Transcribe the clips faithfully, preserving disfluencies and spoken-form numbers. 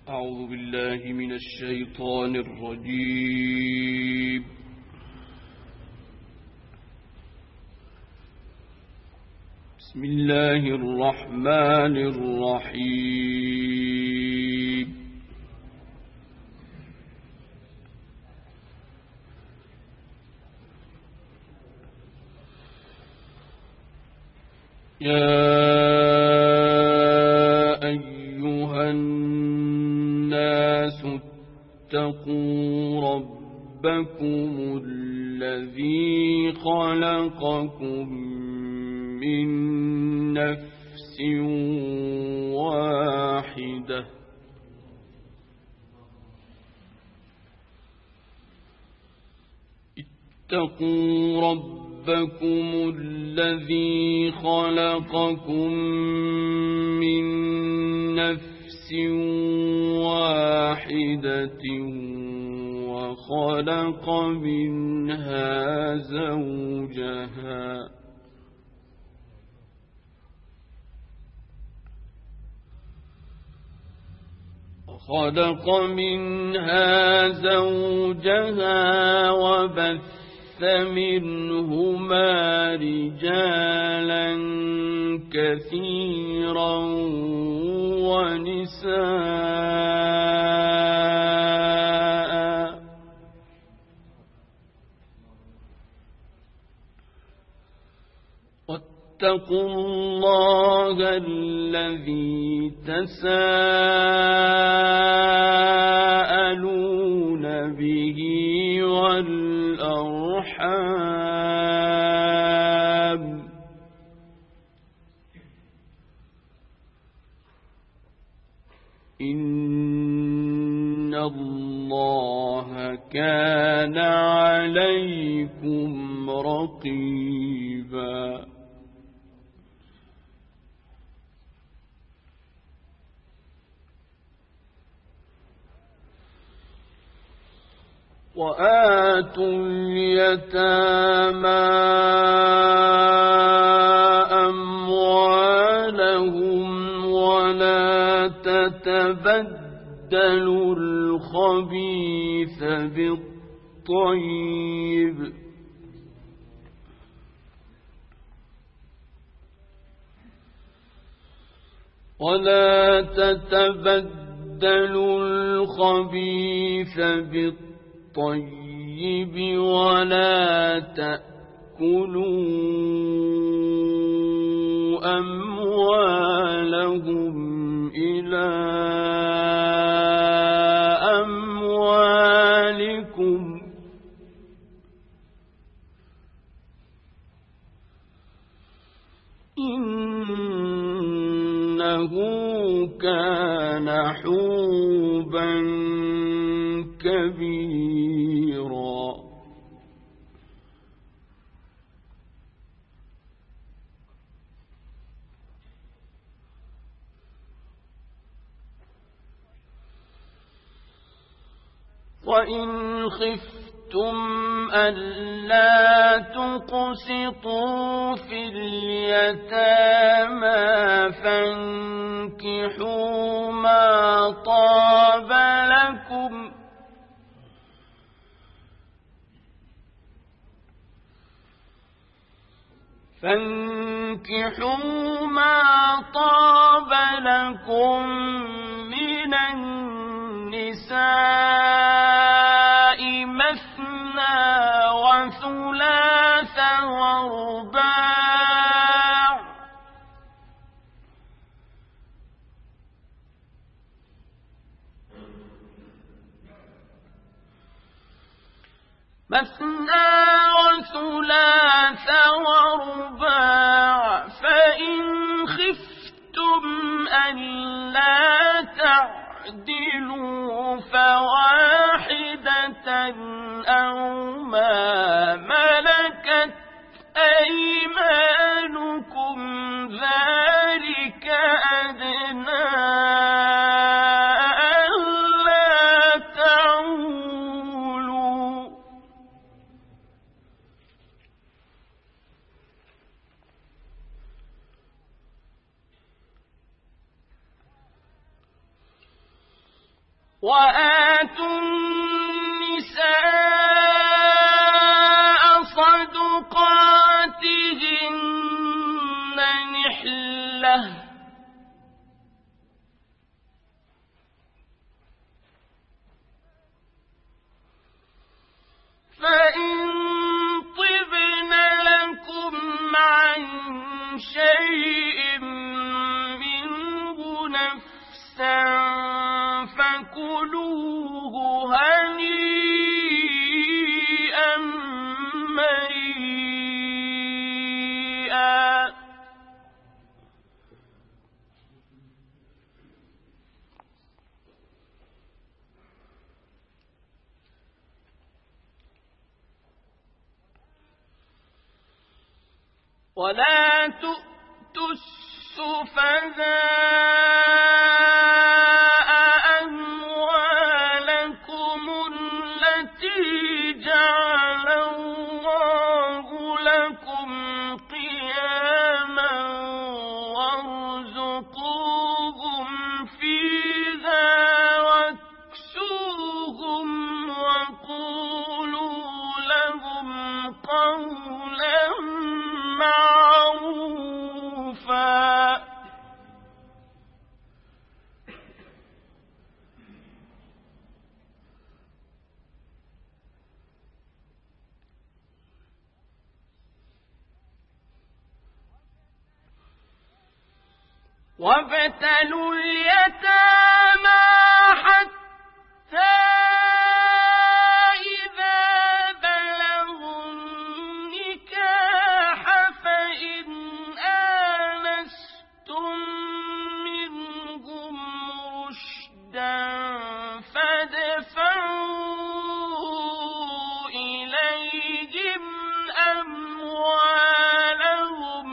أعوذ بالله من الشيطان الرجيم. بسم الله الرحمن الرحيم. يا أيها الناس اتقوا ربكم الذي خلقكم من نفس واحدة اتقوا ربكم الذي خلقكم من نفس واحدة وخلق منها زوجها خلق منها زوجها وبث منهما رجالا كثيرا ونساء واتقوا الله الذي تساءلون به والأرحام إن الله كان عليكم رقيبا. وآتوا اليتامى أموالهم ولا تتبدلوا الخبيث بالطيب ولا تتبدلوا الخبيث بالطيب طيب ولا تأكلوا أموالهم إلى أموالكم إنه كان حوبا كبيرا. وإن خفتم ألا تقسطوا في اليتامى فانكحوا ما طاب لكم فانكحوا ما طاب لكم من النساء مثنى وثلاث ورباع مثنى وثلاث ورباع فإن خفتم ألا تعدلوا فواحدة أو ما ملكت أيمانكم ذلك أدنى ألا تعولوا وآتوا النساء صدقاتهن نحلة فإن طبن لكم عن شيء منه نفسا فكلوه هنيئا مريئا. ولا تؤتوا السفهاء أموالكم التي جعل الله لكم قياما وارزقوهم فيها واكسوهم وقولوا لهم قولا معروفا. وابتلوا اليتامى حتى إذا بلغوا النكاح فإن آنستم منهم رشدا فادفعوا إليهم أموالهم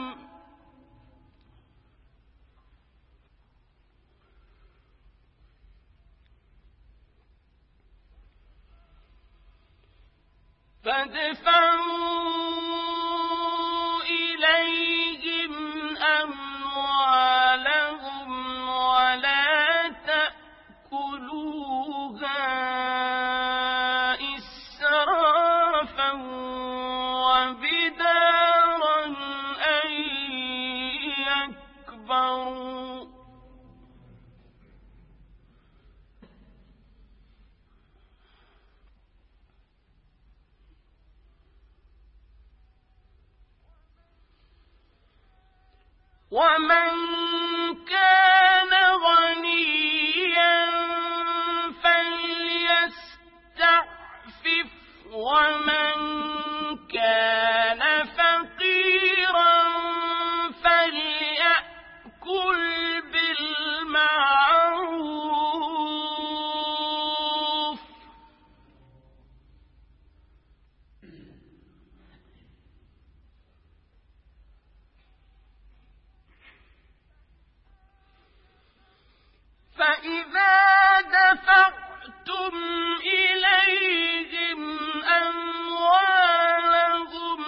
فادفعوا إليهم أموالهم ولا تأكلوها إسرافا وبدارا أن يكبروا. ومن كان غنيا فليستعفف ومن كان فقيرا فليأكل بالمعروف. فإذا دفعتم إليهم أموالهم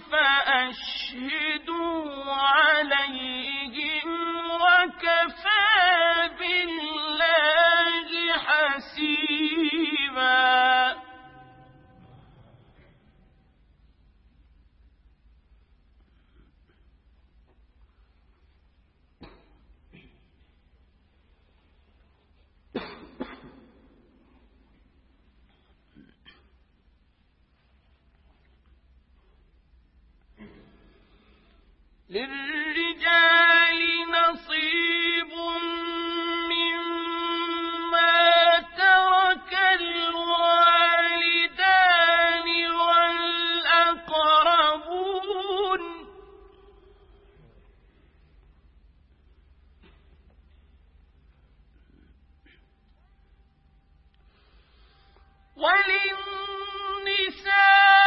فأشهدوا عليهم وكفى بالله حسيبا. للرجال نصيب مما ترك الوالدان والأقربون وللنساء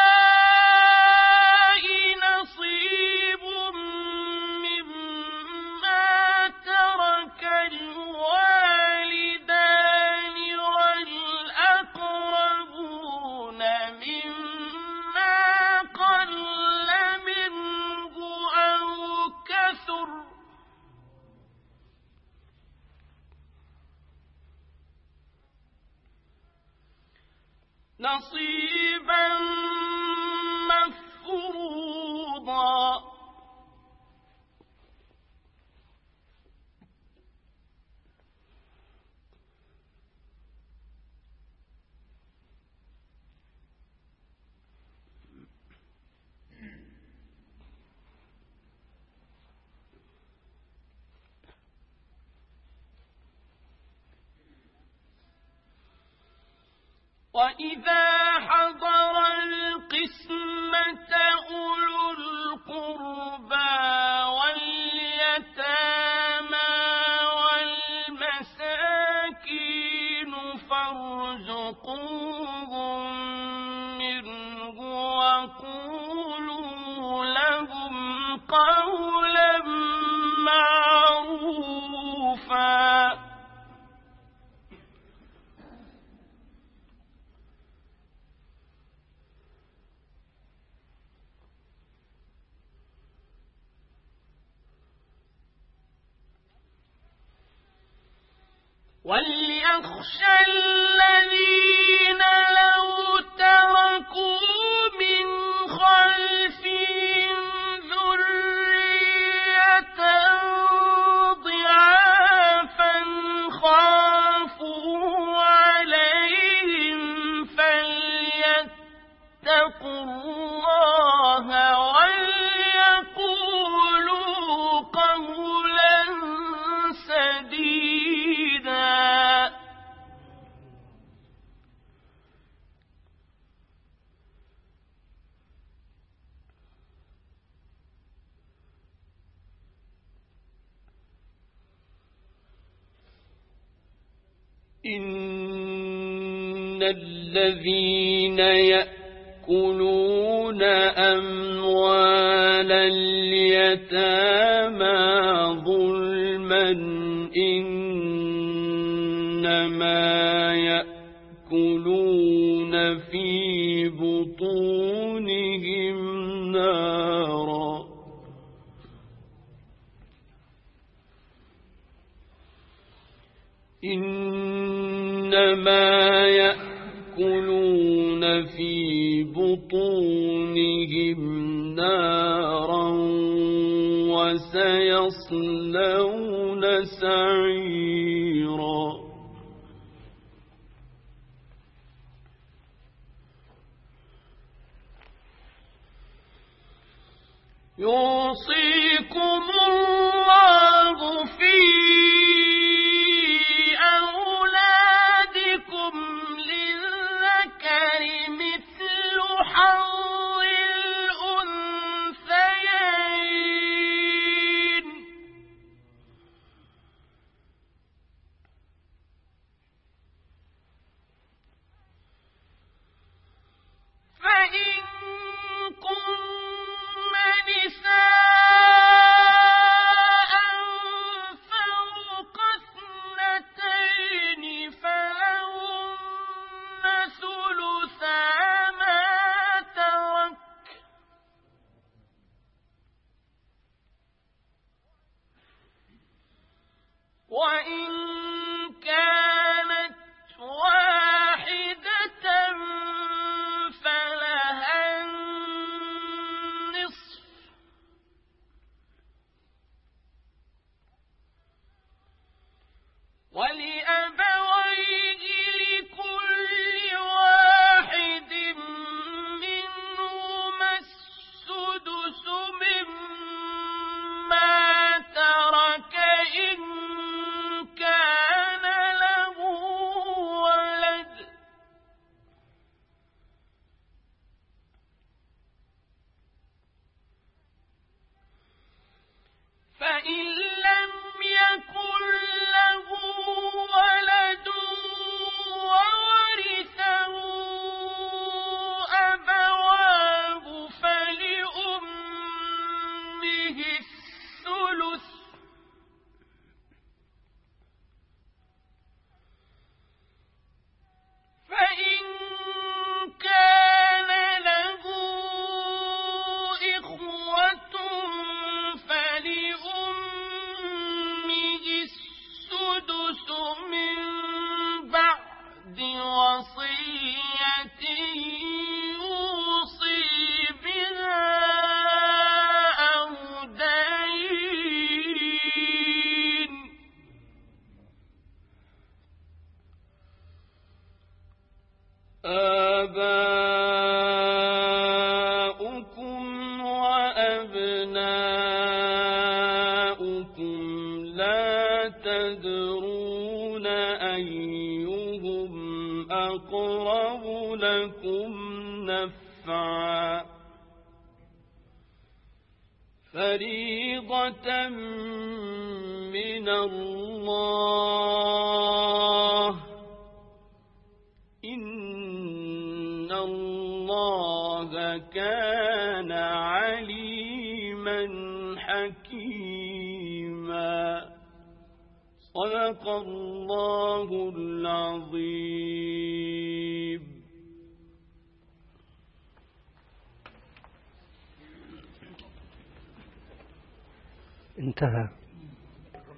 نصيبا مفروضا وإذا حضر القسمة أولو القربى واليتامى والمساكين فارزقوهم منه وقولوا لهم قولا معروفا وليخشى الذين لو تركوا من خلفهم ذرية ضعافا خافوا عليهم فليتقوا الله وليقولوا قولا سديدا. إن الذين يأكلون أموال اليتامى ظلما إنما يأكلون في بطونهم نارا إنما يأكلون في بطونهم نارا وسيصلون سعيرا. يوصيكم الله في أولادكم للذكر مثل حظ الأنثيين فإن كن نساء آباؤكم وأبناؤكم لا تدرون أيهم أقرب لكم نفعا فريضة من الله إن الله كان عليما حكيما صدق الله العظيم. انتهى.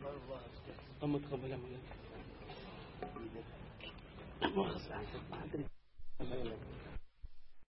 أما تقبل